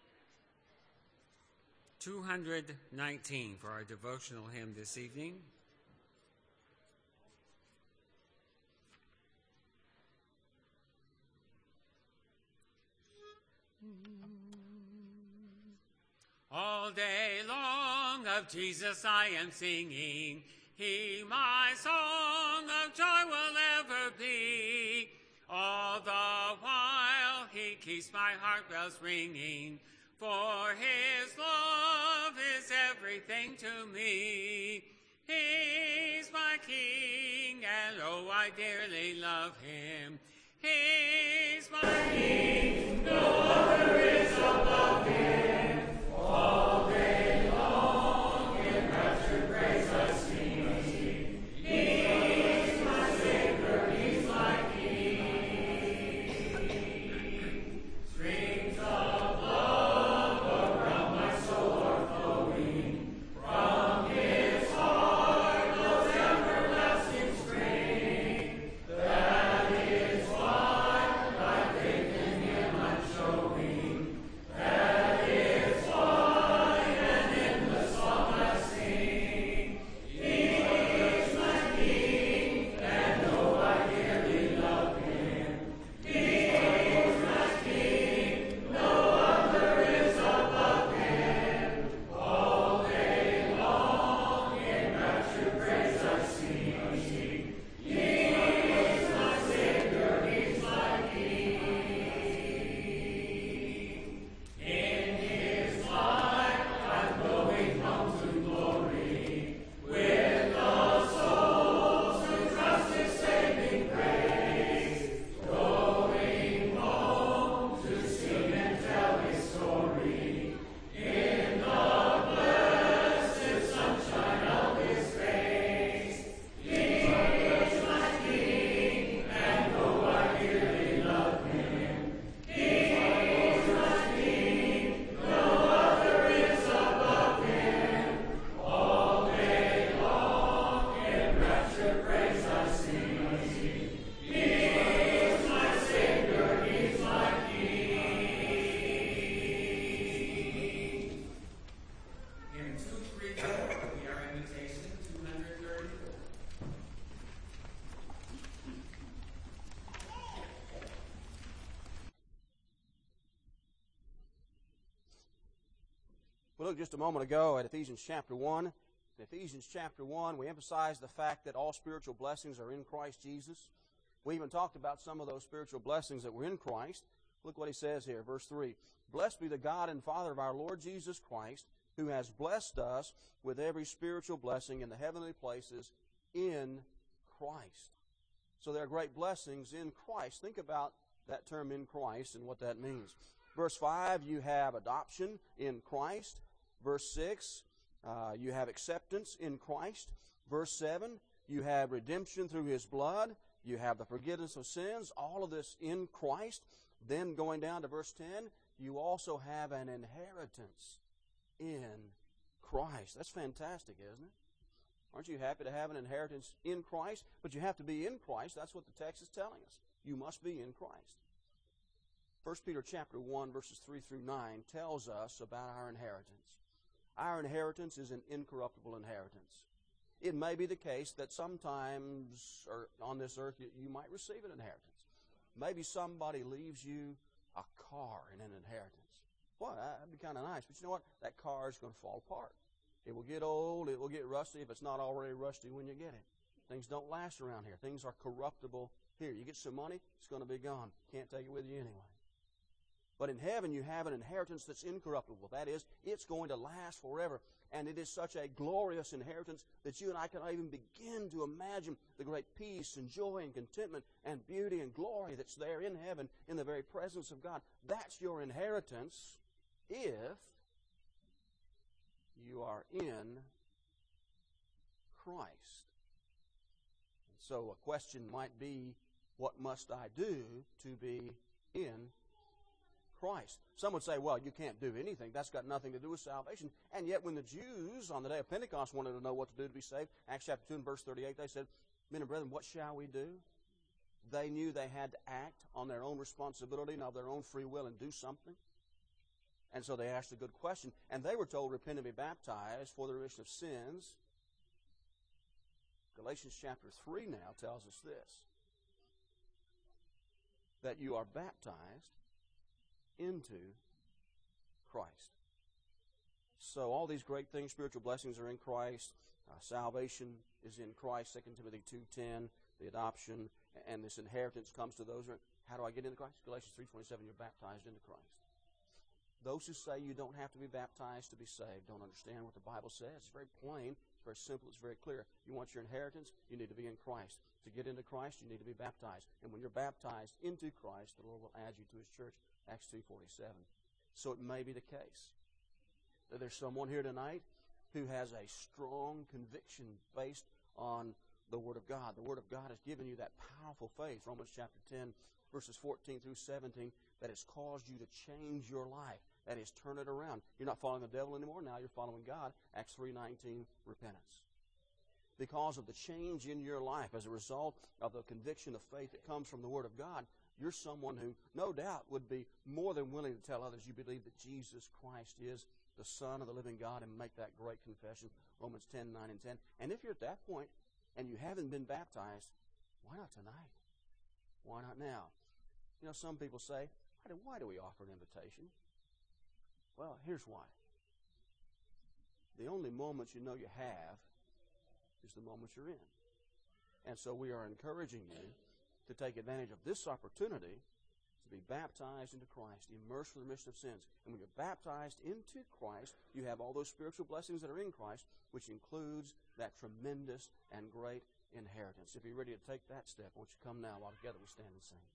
two nineteen for our devotional hymn this evening. All day long of Jesus I am singing. He my song of joy will ever be. All the while he keeps my heart bells ringing. For his love is everything to me. He's my King, and oh, I dearly love him. He's my King, no other is above him. All day long in raptured praise I sing. He's my Savior, he's my King. Streams of love around my soul are flowing. From his heart flows everlasting spring. That is why my faith in him I'm showing. That is why, and in the song I sing. He's my King, and oh, I dearly love him. He's my King, no other is above him. All day long in raptured praise I sing. He's my Savior, he's my King. In his light I'm going home to glory, with the souls who trust his saving grace. Going home to sing and tell his story, in the blessed sunshine of his face. He's my King, and oh, I dearly love him. He's my King, no other is above him. All day long in raptured praise I sing. He's my Savior, he's my King. In two three two, we are invitation two thirty-four. We looked just a moment ago at Ephesians chapter one. In Ephesians chapter one, we emphasized the fact that all spiritual blessings are in Christ Jesus. We even talked about some of those spiritual blessings that were in Christ. Look what he says here, verse three. Blessed be the God and Father of our Lord Jesus Christ, who has blessed us with every spiritual blessing in the heavenly places in Christ. So there are great blessings in Christ. Think about that term in Christ and what that means. Verse five, you have adoption in Christ. Verse six, uh, you have acceptance in Christ. Verse seven, you have redemption through his blood. You have the forgiveness of sins. All of this in Christ. Then going down to verse ten, you also have an inheritance in Christ. That's fantastic, isn't it? Aren't you happy to have an inheritance in Christ? But you have to be in Christ. That's what the text is telling us. You must be in Christ. First Peter chapter one, verses three through nine tells us about our inheritance. Our inheritance is an incorruptible inheritance. It may be the case that sometimes or on this earth you, you might receive an inheritance. Maybe somebody leaves you a car in an inheritance. Well, that'd be kind of nice. But you know what? That car is going to fall apart. It will get old. It will get rusty if it's not already rusty when you get it. Things don't last around here. Things are corruptible here. You get some money, it's going to be gone. Can't take it with you anyway. But in heaven, you have an inheritance that's incorruptible. That is, it's going to last forever. And it is such a glorious inheritance that you and I cannot even begin to imagine the great peace and joy and contentment and beauty and glory that's there in heaven in the very presence of God. That's your inheritance if you are in Christ. And so a question might be, what must I do to be in Christ? Some would say, well, you can't do anything. That's got nothing to do with salvation. And yet when the Jews on the day of Pentecost wanted to know what to do to be saved, Acts chapter two and verse thirty-eight, they said, men and brethren, what shall we do? They knew they had to act on their own responsibility and of their own free will and do something. And so they asked a good question. And they were told, repent and be baptized for the remission of sins. Galatians chapter three now tells us this, that you are baptized into Christ. So all these great things, spiritual blessings are in Christ. Uh, salvation is in Christ, Second Timothy two ten, the adoption, and this inheritance comes to those who are, how do I get into Christ? Galatians three twenty-seven, you're baptized into Christ. Those who say you don't have to be baptized to be saved don't understand what the Bible says. It's very plain, it's very simple, it's very clear. You want your inheritance, you need to be in Christ. To get into Christ, you need to be baptized. And when you're baptized into Christ, the Lord will add you to His church, Acts two forty-seven. So it may be the case that there's someone here tonight who has a strong conviction based on the Word of God. The Word of God has given you that powerful faith, Romans chapter ten, verses fourteen through seventeen, that has caused you to change your life. That is, turn it around. You're not following the devil anymore. Now you're following God. Acts three nineteen, repentance. Because of the change in your life as a result of the conviction of faith that comes from the Word of God, you're someone who, no doubt, would be more than willing to tell others you believe that Jesus Christ is the Son of the living God and make that great confession, Romans ten, nine, and ten. And if you're at that point and you haven't been baptized, why not tonight? Why not now? You know, some people say, why do, why do we offer an invitation? Well, here's why. The only moments you know you have is the moments you're in. And so we are encouraging you to take advantage of this opportunity to be baptized into Christ, immersed for the remission of sins. And when you're baptized into Christ, you have all those spiritual blessings that are in Christ, which includes that tremendous and great inheritance. If you're ready to take that step, won't you come now while together we stand and sing.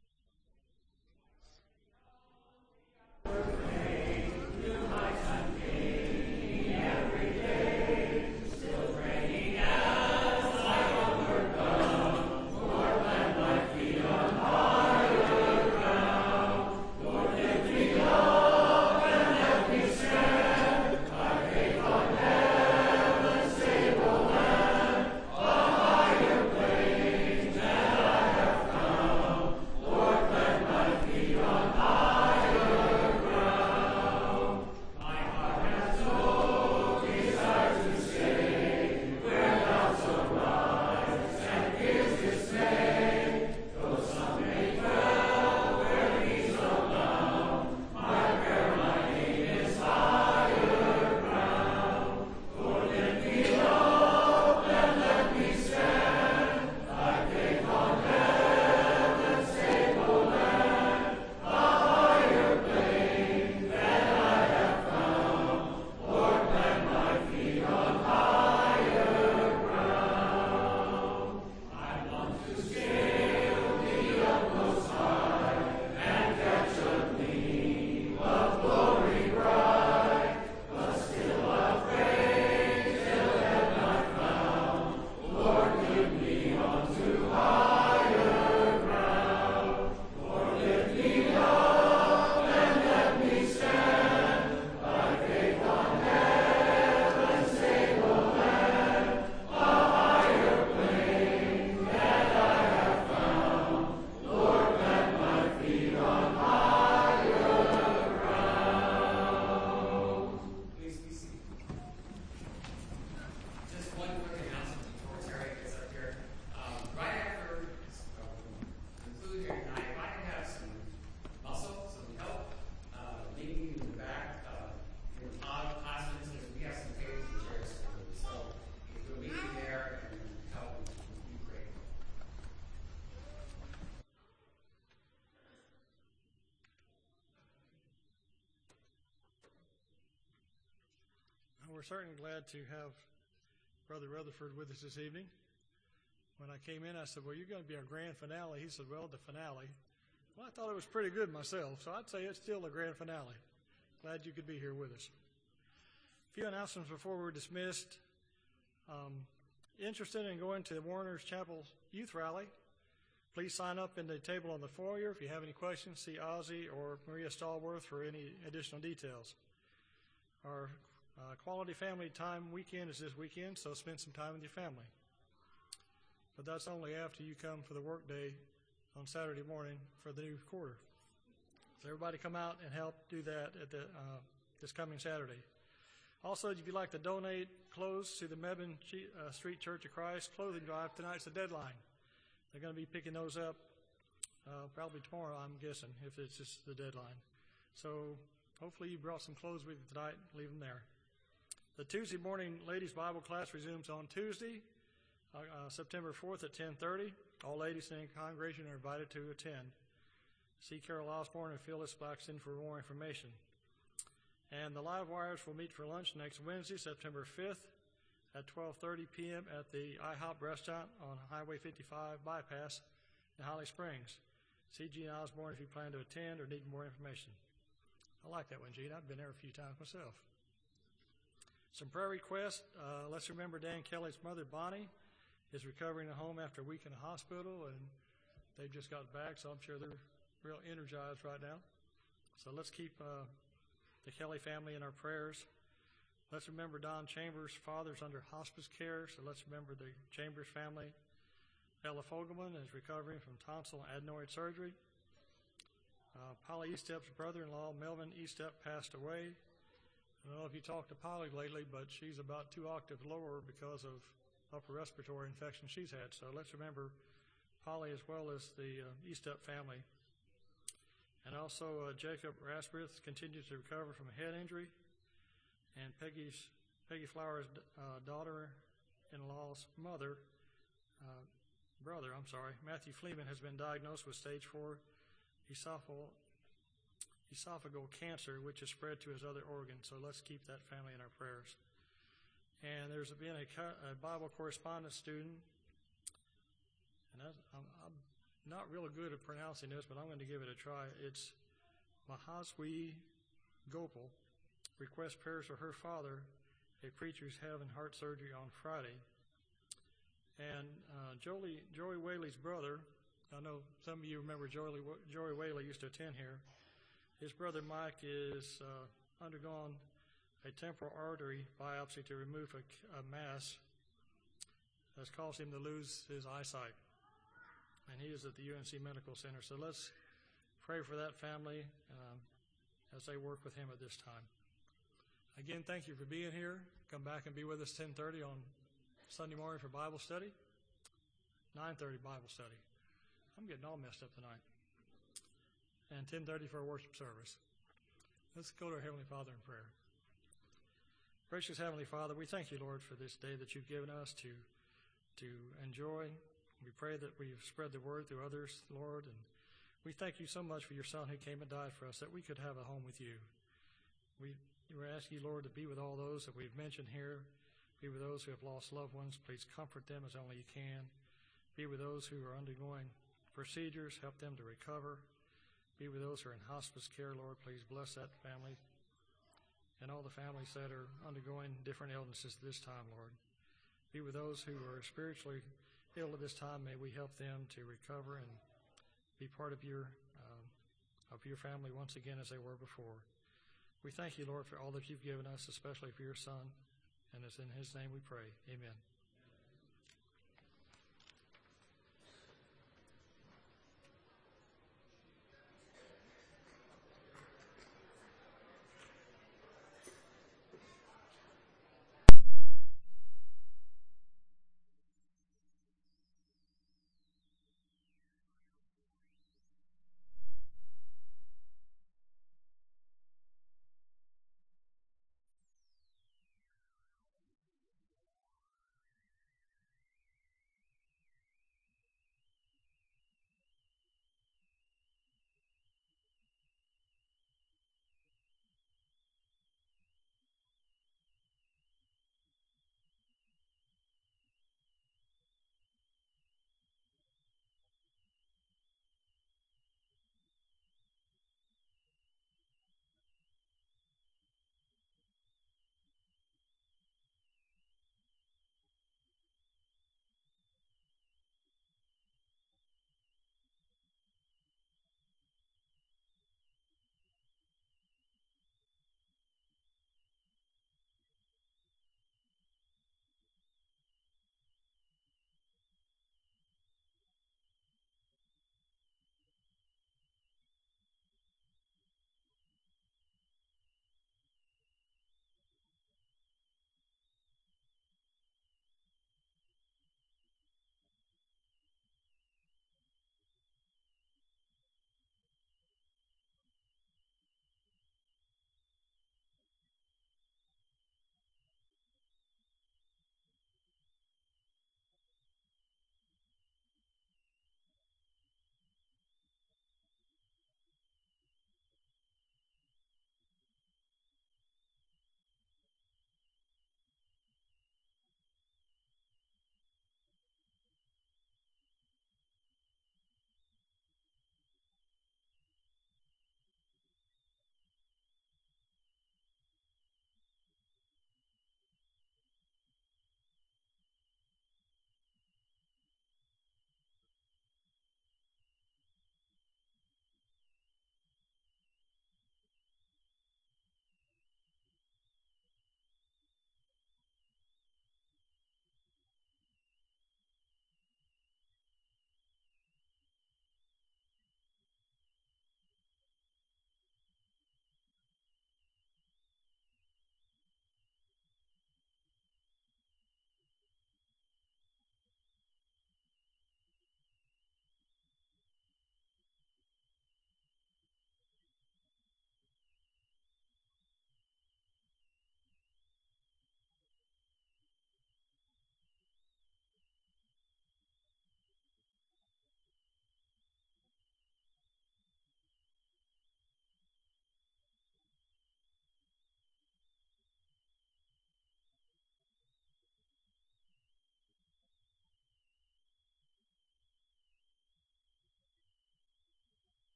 We're certainly glad to have Brother Rutherford with us this evening. When I came in, I said, well, you're going to be our grand finale. He said, well, the finale. Well, I thought it was pretty good myself, so I'd say it's still a grand finale. Glad you could be here with us. A few announcements before we're dismissed. Um, interested in going to the Warner's Chapel Youth Rally, please sign up in the table on the foyer. If you have any questions, see Ozzie or Maria Stallworth for any additional details. Our Uh, quality family time weekend is this weekend, so spend some time with your family. But that's only after you come for the work day on Saturday morning for the new quarter. So everybody come out and help do that at the uh, this coming Saturday. Also, if you'd like to donate clothes to the Mebane uh, Street Church of Christ clothing drive, tonight's the deadline. They're going to be picking those up uh, probably tomorrow, I'm guessing, if it's just the deadline. So hopefully you brought some clothes with you tonight. Leave them there. The Tuesday morning ladies' Bible class resumes on Tuesday, uh, uh, September fourth at ten thirty. All ladies in the congregation are invited to attend. See Carol Osborne and Phyllis Blackson for more information. And the Live Wires will meet for lunch next Wednesday, September fifth at twelve thirty p.m. at the IHOP restaurant on Highway fifty-five bypass in Holly Springs. See Gene Osborne if you plan to attend or need more information. I like that one, Gene. I've been there a few times myself. Some prayer requests. Uh, let's remember Dan Kelly's mother, Bonnie, is recovering at home after a week in the hospital, and they've just got back, so I'm sure they're real energized right now. So let's keep uh, the Kelly family in our prayers. Let's remember Don Chambers' father's under hospice care, so let's remember the Chambers family. Ella Fogelman is recovering from tonsil and adenoid surgery. Uh, Polly Eastep's brother-in-law, Melvin Eastep, passed away. I don't know if you talked to Polly lately, but she's about two octaves lower because of upper respiratory infection she's had. So let's remember Polly as well as the uh, Eastep family. And also uh, Jacob Rasbrith continues to recover from a head injury. And Peggy's, Peggy Flowers' uh, daughter-in-law's mother, uh, brother, I'm sorry, Matthew Fleeman, has been diagnosed with stage four esophageal, esophageal cancer, which has spread to his other organs. So let's keep that family in our prayers. And there's been a, a Bible correspondence student, and that's, I'm, I'm not real good at pronouncing this, but I'm going to give it a try. It's Mahaswi Gopal. Requests prayers for her father, a preacher who's having heart surgery on Friday. And uh, Joey, Joey Whaley's brother, I know some of you remember Joey, Joey Whaley used to attend here. His brother Mike is uh, undergone a temporal artery biopsy to remove a, a mass that's caused him to lose his eyesight. And he is at the U N C Medical Center. So let's pray for that family um, as they work with him at this time. Again, thank you for being here. Come back and be with us ten thirty on Sunday morning for Bible study, nine thirty Bible study. I'm getting all messed up tonight. And ten thirty for our worship service. Let's go to our Heavenly Father in prayer. Gracious Heavenly Father, we thank you, Lord, for this day that you've given us to, to enjoy. We pray that we've spread the word through others, Lord, and we thank you so much for your Son who came and died for us, that we could have a home with you. We, we ask you, Lord, to be with all those that we've mentioned here. Be with those who have lost loved ones. Please comfort them as only you can. Be with those who are undergoing procedures. Help them to recover. Be with those who are in hospice care, Lord. Please bless that family and all the families that are undergoing different illnesses at this time, Lord. Be with those who are spiritually ill at this time. May we help them to recover and be part of your um, of your family once again as they were before. We thank you, Lord, for all that you've given us, especially for your Son. And it's in his name we pray. Amen.